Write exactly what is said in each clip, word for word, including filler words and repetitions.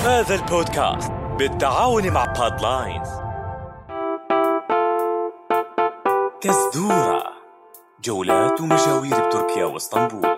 هذا البودكاست بالتعاون مع بادلاينز. كزدورة، جولات ومشاوير بتركيا واسطنبول.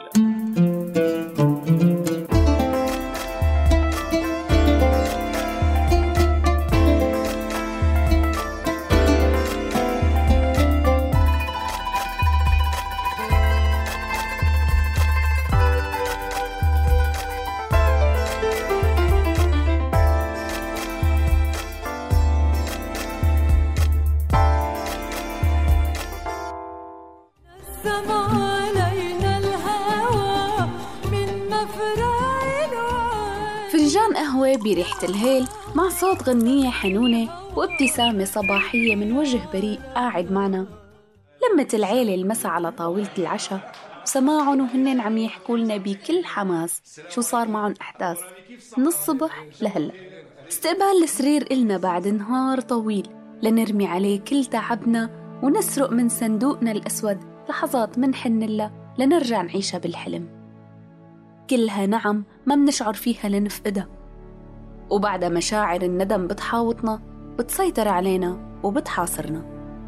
فنجان قهوة بريحة الهيل مع صوت غنية حنونة وابتسامة صباحية من وجه بريء قاعد معنا. لمة العيلة المسا على طاولة العشاء وسماعهم وهنن عم يحكوا لنا بكل حماس شو صار معهم أحداث من الصبح لهلأ. استقبال السرير إلنا بعد نهار طويل لنرمي عليه كل تعبنا ونسرق من صندوقنا الأسود لحظات منحن لها لنرجع نعيشها بالحلم. كلها نعم ما منشعر فيها لنفقدها، وبعد مشاعر الندم بتحاوطنا بتسيطر علينا وبتحاصرنا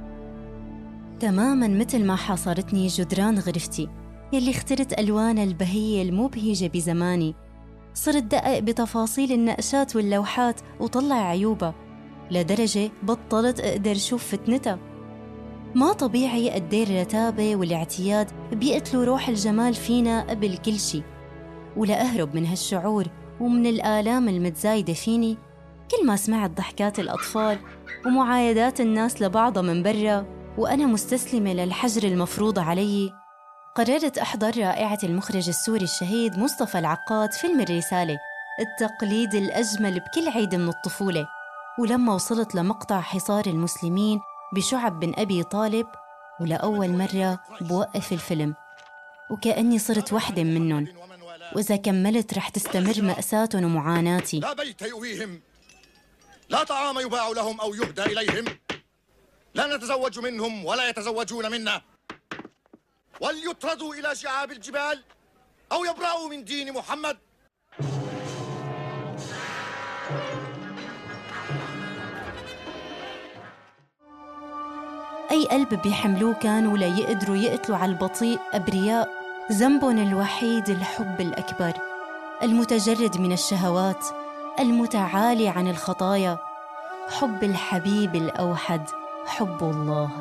تماماً مثل ما حاصرتني جدران غرفتي يلي اخترت ألوان البهية المبهجة بزماني. صرت دقق بتفاصيل النقشات واللوحات وطلع عيوبها لدرجة بطلت أقدر شوف فتنتها. ما طبيعي قدير الرتابة والاعتياد بيقتلوا روح الجمال فينا قبل كل شي. ولا أهرب من هالشعور ومن الآلام المتزايدة فيني، كل ما سمعت ضحكات الأطفال ومعايدات الناس لبعضها من برا وأنا مستسلمة للحجر المفروض علي، قررت أحضر رائعة المخرج السوري الشهيد مصطفى العقاد فيلم الرسالة، التقليد الأجمل بكل عيد من الطفولة. ولما وصلت لمقطع حصار المسلمين بشعب بن أبي طالب، ولأول مرة بوقف الفيلم وكأني صرت وحدة منهم، وإذا كملت رح تستمر مأساتهم ومعاناتي. لا بيت يؤويهم، لا طعام يباع لهم أو يهدى إليهم، لا نتزوج منهم ولا يتزوجون منا، وليطردوا إلى شعاب الجبال أو يبرأوا من دين محمد. أي قلب بيحملوه كانوا لا يقدروا يقتلوا على البطيء أبرياء ذنبهم الوحيد الحب الأكبر، المتجرد من الشهوات، المتعالي عن الخطايا، حب الحبيب الأوحد، حب الله.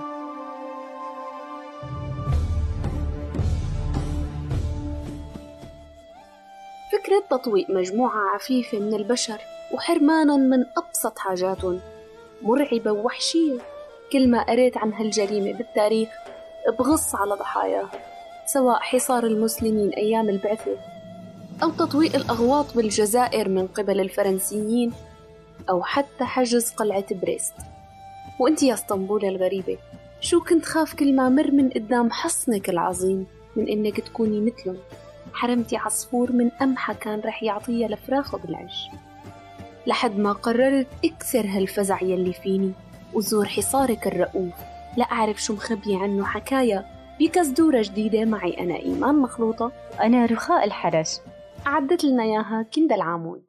فكرة تطويق مجموعة عفيفة من البشر وحرمانهم من أبسط حاجاتهم مرعبة ووحشية. كل ما قريت عن هالجريمة بالتاريخ بغص على ضحاياها، سواء حصار المسلمين أيام البعثة أو تطويق الأغواط بالجزائر من قبل الفرنسيين أو حتى حجز قلعة بريست. وأنت يا اسطنبول الغريبة، شو كنت خاف كل ما مر من قدام حصنك العظيم من إنك تكوني مثلهم، حرمتي عصفور من أمحى كان رح يعطيها لفراخه بالعش، لحد ما قررت اكسر هالفزع يلي فيني وزور حصارك الرؤوف لأعرف شو مخبي عنه حكاية بكزدورة جديدة. معي أنا إيمان مخلوطة، أنا رخاء الحرش، أعدت لنا إياها كندا العامود.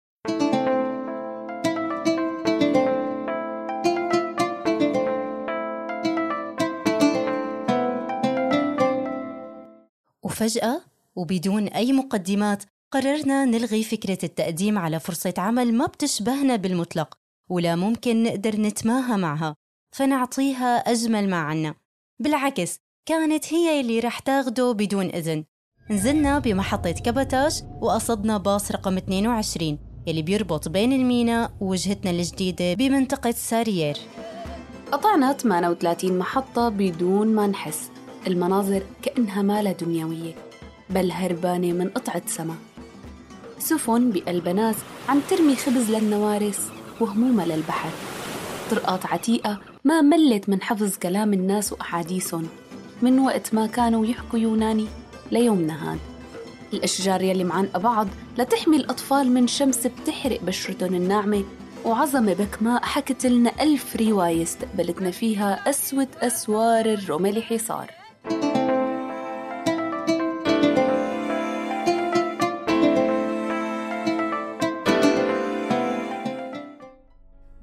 وفجأة وبدون أي مقدمات قررنا نلغي فكرة التقديم على فرصة عمل ما بتشبهنا بالمطلق ولا ممكن نقدر نتماهى معها فنعطيها أجمل ما عنا. بالعكس كانت هي اللي رح تاخده بدون إذن. نزلنا بمحطة كبتاش وقصدنا باص رقم اثنين وعشرين يلي بيربط بين الميناء ووجهتنا الجديدة بمنطقة ساريير. قطعنا ثمانية وثلاثين محطة بدون ما نحس. المناظر كأنها مالة دنيوية بل هربانة من قطعة سما. سفن بقلب ناس عم ترمي خبز للنوارس وهمومة للبحر. طرقات عتيقة ما ملت من حفظ كلام الناس وأحاديثهم من وقت ما كانوا يحكوا يوناني ليومنا هاد. الأشجار يلي معانقة بعض لتحمي الأطفال من شمس بتحرق بشرتهم الناعمة، وعظمة بكماء حكت لنا ألف رواية استقبلتنا فيها أسود أسوار الرمل حصار.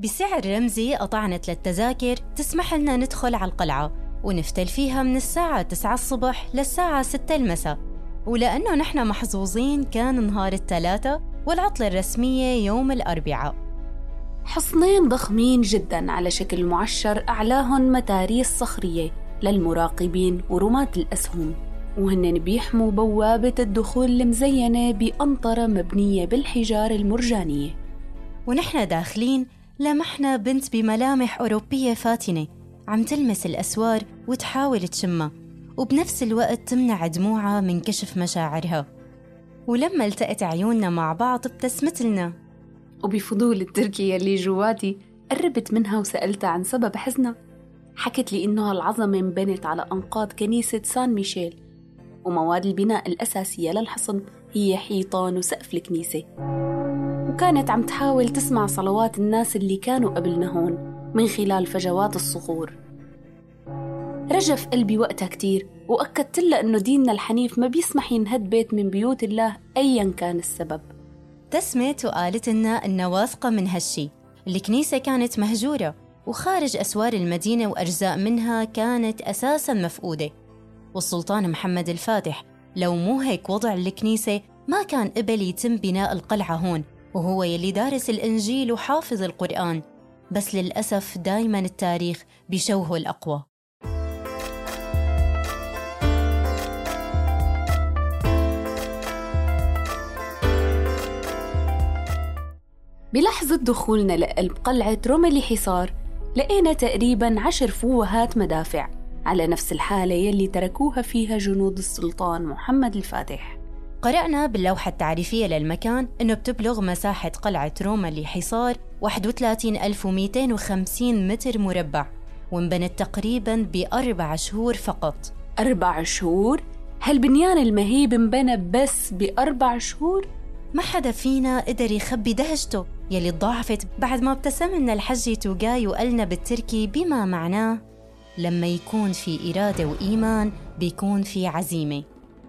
بسعر رمزي قطعنا ثلاث تذاكر تسمح لنا ندخل على القلعة ونفتل فيها من الساعة تسعة الصبح للساعة ستة المساء. ولأنه نحن محظوظين كان نهار الثلاثاء والعطلة الرسمية يوم الأربعاء. حصنين ضخمين جداً على شكل معشر أعلاهن متاريس صخرية للمراقبين ورماة الأسهم، وهن بيحموا بوابة الدخول المزينة بأنطرة مبنية بالحجار المرجانية. ونحن داخلين لمحنا بنت بملامح أوروبية فاتنة عم تلمس الأسوار وتحاول تشمها، وبنفس الوقت تمنع دموعها من كشف مشاعرها. ولما التقت عيوننا مع بعض ابتسمت لنا، وبفضول التركية اللي جواتي قربت منها وسألتها عن سبب حزنها. حكت لي إنه هالعظمة انبنت على أنقاض كنيسة سان ميشيل، ومواد البناء الأساسية للحصن هي حيطان وسقف الكنيسة، وكانت عم تحاول تسمع صلوات الناس اللي كانوا قبلنا هون من خلال فجوات الصخور. رجف قلبي وقتها كتير، وأكدت لها إنه ديننا الحنيف ما بيسمح ينهد بيت من بيوت الله أياً كان السبب. ابتسمت وقالت لنا إنها واثقة من هالشي. الكنيسة كانت مهجورة وخارج أسوار المدينة، وأجزاء منها كانت أساساً مفقودة، والسلطان محمد الفاتح لو مو هيك وضع الكنيسة ما كان قبل يتم بناء القلعة هون، وهو يلي دارس الإنجيل وحافظ القرآن. بس للأسف دايماً التاريخ بيشوهه الأقوى. بلحظة دخولنا لقلب قلعة روملي حصار لقينا تقريباً عشر فوهات مدافع على نفس الحالة يلي تركوها فيها جنود السلطان محمد الفاتح. قرأنا باللوحة التعريفية للمكان إنه بتبلغ مساحة قلعة روملي حصار واحد وثلاثين ألف ومئتين وخمسين متر مربع، وانبنت تقريباً بأربع شهور فقط. أربع شهور؟ هالبنيان المهيب انبنى بس بأربع شهور؟ ما حدا فينا قدر يخبي دهشته يلي تضاعفت بعد ما ابتسم لنا الحجي توغاي وقالنا بالتركي بما معناه: لما يكون في إرادة وإيمان بيكون في عزيمة.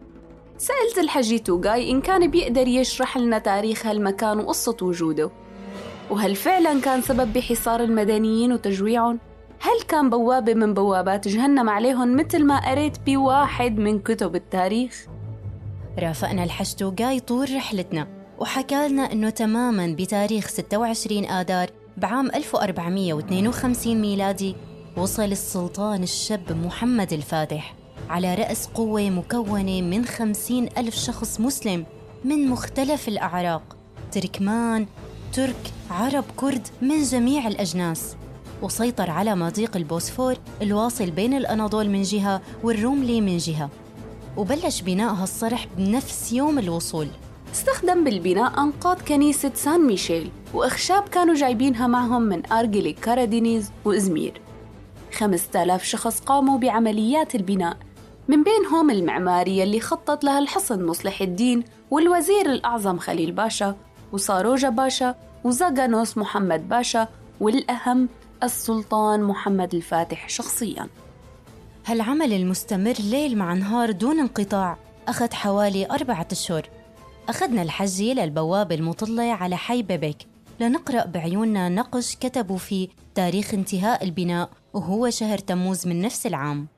سألت الحجي توغاي إن كان بيقدر يشرح لنا تاريخ هالمكان وقصة وجوده، وهل فعلاً كان سبب بحصار المدنيين وتجويعهم؟ هل كان بوابة من بوابات جهنم عليهم مثل ما قريت بواحد من كتب التاريخ؟ رافقنا الحج توغاي طول رحلتنا وحكى لنا إنه تماماً بتاريخ ستة وعشرين آذار بعام ألف وأربعمئة واثنين وخمسين ميلادي وصل السلطان الشاب محمد الفاتح على رأس قوة مكونة من خمسين ألف شخص مسلم من مختلف الأعراق، تركمان، ترك، عرب، كرد، من جميع الأجناس، وسيطر على مضيق البوسفور الواصل بين الأناضول من جهة والروملي من جهة، وبلش بناء هالصرح بنفس يوم الوصول. استخدم بالبناء أنقاض كنيسة سان ميشيل وأخشاب كانوا جايبينها معهم من أرجلي كارادينيز وإزمير. خمسة آلاف شخص قاموا بعمليات البناء، من بينهم المعماري اللي خطط لها الحصن مصلح الدين والوزير الأعظم خليل باشا وصاروجا باشا وزاغانوس محمد باشا، والأهم السلطان محمد الفاتح شخصياً. هالعمل المستمر ليل مع نهار دون انقطاع أخذ حوالي أربعة أشهر. أخذنا الحجي للبوابة المطلة على حي بيبك لنقرأ بعيوننا نقش كتبوا فيه تاريخ انتهاء البناء، وهو شهر تموز من نفس العام.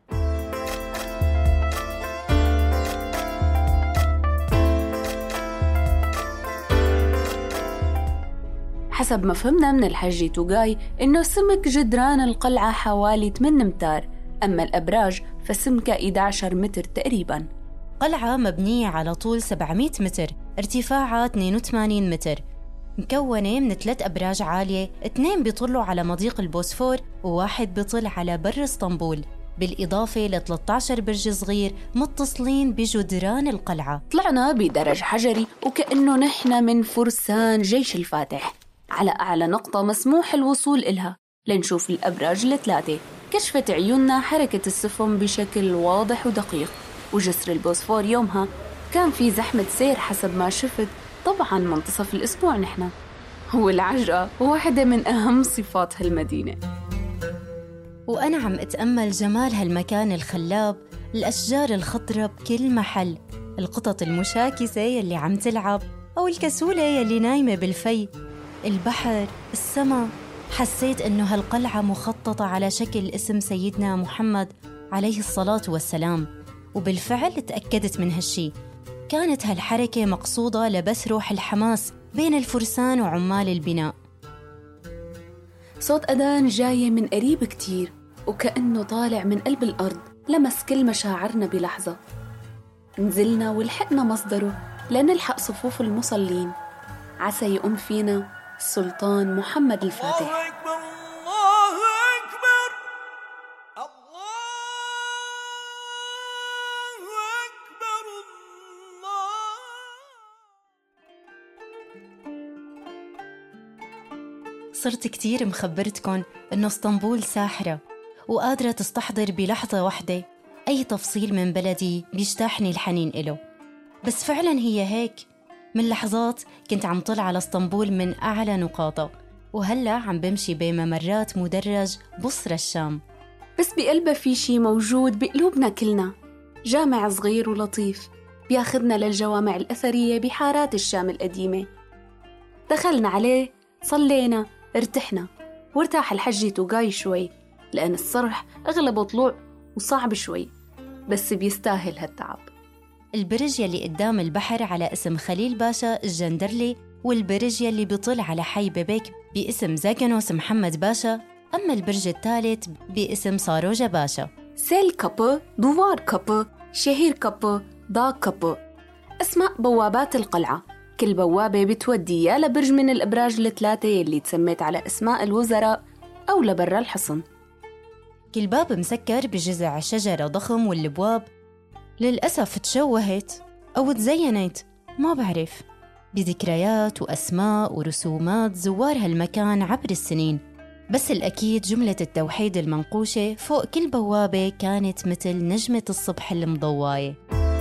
حسب ما فهمنا من الحجي توغاي إنه سمك جدران القلعة حوالي ثمانية أمتار، أما الأبراج فسمكها إحدى عشر متر تقريباً. قلعة مبنية على طول سبعمئة متر، ارتفاعها اثنين وثمانين متر، مكونة من ثلاث أبراج عالية، اثنين بيطلوا على مضيق البوسفور وواحد بيطل على بر اسطنبول، بالإضافة ل ثلاثة عشر برج صغير متصلين بجدران القلعة. طلعنا بدرج حجري وكأنه نحن من فرسان جيش الفاتح على أعلى نقطة مسموح الوصول إلها لنشوف الأبراج الثلاثة. كشفت عيوننا حركة السفن بشكل واضح ودقيق، وجسر البوسفور يومها كان في زحمة سير حسب ما شفت، طبعاً منتصف الأسبوع نحن. هو العجرة واحدة من أهم صفات هالمدينة. وأنا عم أتأمل جمال هالمكان الخلاب، الأشجار الخضراء بكل محل، القطط المشاكسة يلي عم تلعب أو الكسولة يلي نايمة بالفي، البحر، السما، حسيت إنه هالقلعة مخططة على شكل اسم سيدنا محمد عليه الصلاة والسلام، وبالفعل تأكدت من هالشي. كانت هالحركة مقصودة لبث روح الحماس بين الفرسان وعمال البناء. صوت أذان جاي من قريب كتير وكأنه طالع من قلب الأرض، لمس كل مشاعرنا بلحظة. نزلنا ولحقنا مصدره لنلحق صفوف المصلين، عسى يقوم فينا السلطان محمد الفاتح. الله أكبر، الله أكبر، الله أكبر، الله. صرت كتير مخبرتكن إنه اسطنبول ساحرة وقادرة تستحضر بلحظة واحدة أي تفصيل من بلدي بيجتاحني الحنين إله. بس فعلاً هي هيك. من لحظات كنت عم طلع على اسطنبول من أعلى نقاطها، وهلأ عم بمشي بممرات مدرج بصرة الشام. بس بقلبها في شي موجود بقلوبنا كلنا، جامع صغير ولطيف بياخدنا للجوامع الأثرية بحارات الشام القديمة. دخلنا عليه، صلينا، ارتحنا، وارتاح الحجي توغاي شوي، لأن الصرح أغلبه طلوع وصعب شوي، بس بيستاهل هالتعب. البرج يلي قدام البحر على اسم خليل باشا الجندرلي، والبرج يلي بيطل على حي بيبك باسم زاغانوس محمد باشا، أما البرج الثالث باسم صاروجا باشا. سيل كابو، دوار كابو، شهير كابو، دا كابو، اسماء بوابات القلعة. كل بوابة بتودي يا لبرج من الأبراج الثلاثة يلي تسميت على اسماء الوزراء أو لبرا الحصن. كل باب مسكر بجذع شجرة ضخم، والابواب للأسف تشوهت أو تزينت، ما بعرف، بذكريات وأسماء ورسومات زوار هالمكان عبر السنين. بس الأكيد جملة التوحيد المنقوشة فوق كل بوابة كانت مثل نجمة الصبح المضواية.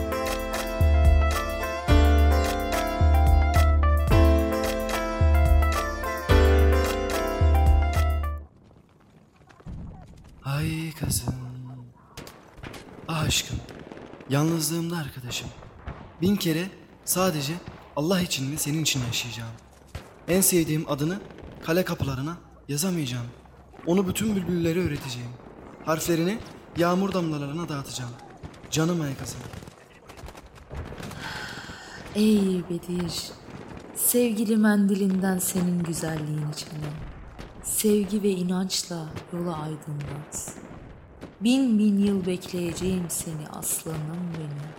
Ay kızım, aşkım, yalnızlığımda arkadaşım. Bin kere sadece Allah için ve senin için yaşayacağım. En sevdiğim adını kale kapılarına yazamayacağım. Onu bütün bülbüllere öğreteceğim. Harflerini yağmur damlalarına dağıtacağım. Canım ay kızım. Ey Bedir, sevgili mendilinden senin güzelliğin içinde. Sevgi ve inançla yola aydınlat. Bin bin yıl bekleyeceğim seni aslanım benim.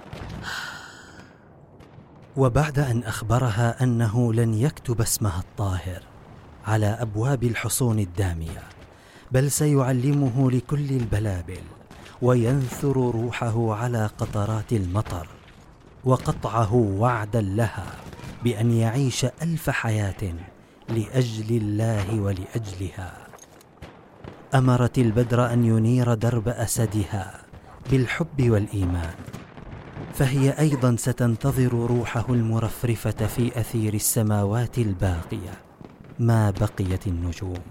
وبعد أن أخبرها أنه لن يكتب اسمها الطاهر على أبواب الحصون الدامية، بل سيعلمه لكل البلابل وينثر روحه على قطرات المطر، وقطعه وعدا لها بأن يعيش ألف حياة لأجل الله ولأجلها. أمرت البدر أن ينير درب أسدها بالحب والإيمان، فهي أيضا ستنتظر روحه المرفرفة في أثير السماوات الباقية ما بقيت النجوم.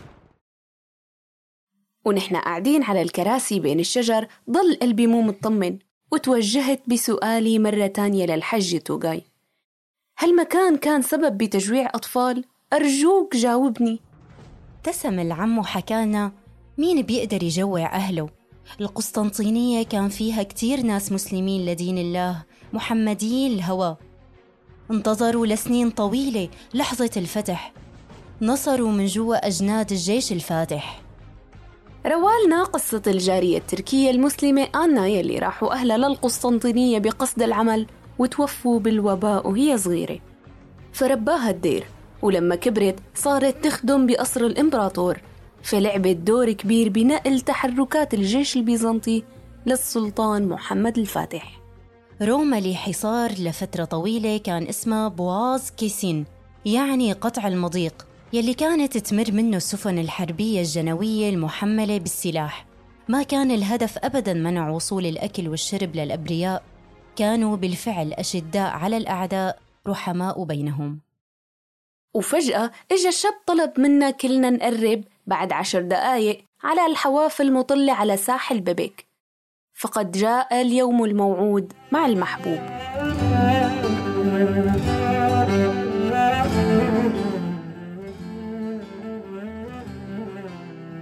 ونحن قاعدين على الكراسي بين الشجر ضل قلبي مو مطمن، وتوجهت بسؤالي مرة تانية للحج توغاي: هالمكان كان سبب بتجويع أطفال؟ أرجوك جاوبني. ابتسم العم وحكالنا مين بيقدر يجوع أهله. القسطنطينية كان فيها كتير ناس مسلمين لدين الله، محمديين الهوى، انتظروا لسنين طويلة لحظة الفتح، نصروا من جوا أجناد الجيش الفاتح. روالنا قصة الجارية التركية المسلمة آنا يلي راحوا أهلها للقسطنطينية بقصد العمل وتوفوا بالوباء وهي صغيرة، فرباها الدير، ولما كبرت صارت تخدم بقصر الإمبراطور، فلعبت دور كبير بنقل تحركات الجيش البيزنطي للسلطان محمد الفاتح. روما لي حصار لفترة طويلة كان اسمها بواز كيسين، يعني قطع المضيق، يلي كانت تمر منه السفن الحربية الجنوية المحملة بالسلاح. ما كان الهدف أبداً منع وصول الأكل والشرب للأبرياء، كانوا بالفعل أشداء على الأعداء رحماء بينهم. وفجأة إجا الشاب طلب منا كلنا نقرب بعد عشر دقايق على الحواف المطلة على ساحل بيبك، فقد جاء اليوم الموعود مع المحبوب.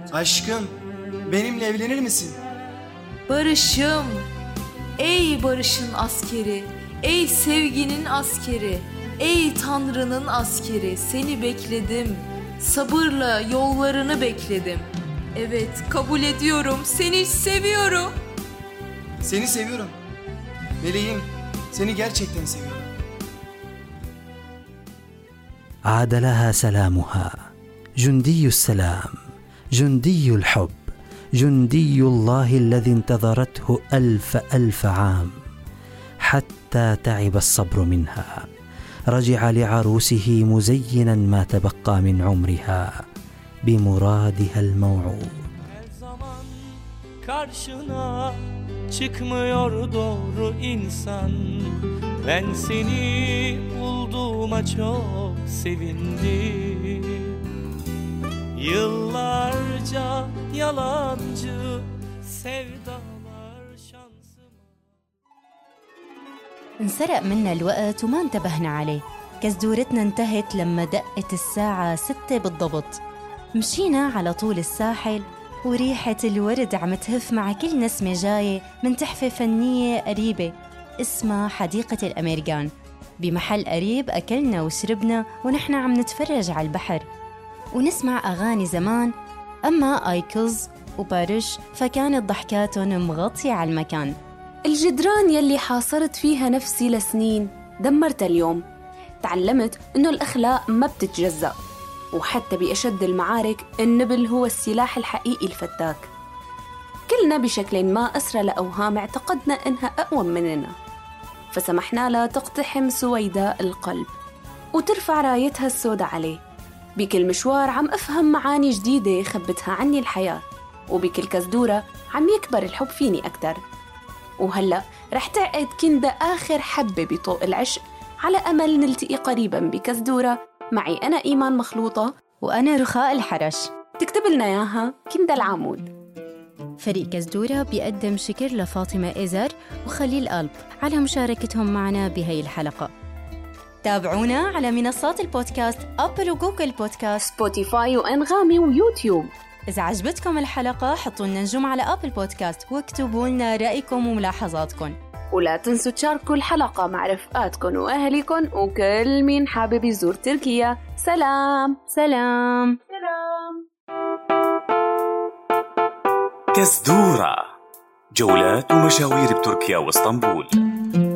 Aşkım, benimle evlenir misin? Barış'ım, ey barışın askeri, ey sevginin askeri, ey Tanrı'nın askeri, seni bekledim, sabırla yollarını bekledim. Evet, kabul ediyorum, seni seviyorum. Seni seviyorum. Meleğim, seni gerçekten seviyorum. عاد لها سلامها جندي السلام جندي الحب جندي الله الذي انتظرته ألف ألف عام حتى تعب الصبر منها. رجع لعروسه مزينا ما تبقى من عمرها بمرادها الموعود. Karşına çıkmıyor doğru insan. Ben seni bulduğuma çok sevindim. Yıllarca yalancı sevdalar şansıma. انسرق منا الوقت وما انتبهنا عليه. كزدورتنا انتهت لما دقت الساعة ستة بالضبط. مشينا على طول الساحل وريحة الورد عم تهف مع كل نسمة جاية من تحفة فنية قريبة اسمها حديقة الأميرجان. بمحل قريب أكلنا وشربنا ونحن عم نتفرج على البحر ونسمع أغاني زمان. أما آيكلز وبارش فكانت ضحكاتهم مغطية على المكان. الجدران يلي حاصرت فيها نفسي لسنين دمرتها اليوم. تعلمت إنه الأخلاق ما بتتجزأ، وحتى بأشد المعارك النبل هو السلاح الحقيقي الفتاك. كلنا بشكل ما أسرى لأوهام اعتقدنا إنها أقوى مننا، فسمحنا لها تقتحم سويداء القلب وترفع رايتها السوداء عليه. بكل مشوار عم أفهم معاني جديدة خبتها عني الحياة، وبكل كزدورة عم يكبر الحب فيني أكتر. وهلأ رح تعقد كندا آخر حبة بطوق العشق على أمل نلتقي قريباً بكزدورة معي أنا إيمان مخلوطة وأنا رخاء الحرش. تكتب لنا إياها كندا العمود. فريق كزدورة بيقدم شكر لفاطمة إزر وخليل قلب على مشاركتهم معنا بهاي الحلقة. تابعونا على منصات البودكاست أبل وجوجل بودكاست، سبوتيفاي وأنغامي ويوتيوب. إذا عجبتكم الحلقة حطوا لنا نجوم على أبل بودكاست واكتبوا لنا رأيكم وملاحظاتكم. ولا تنسوا تشاركوا الحلقة مع رفقاتكم وأهلكم وكل مين حابب يزور تركيا. سلام سلام سلام. كزدورة، جولات ومشاوير بتركيا واسطنبول.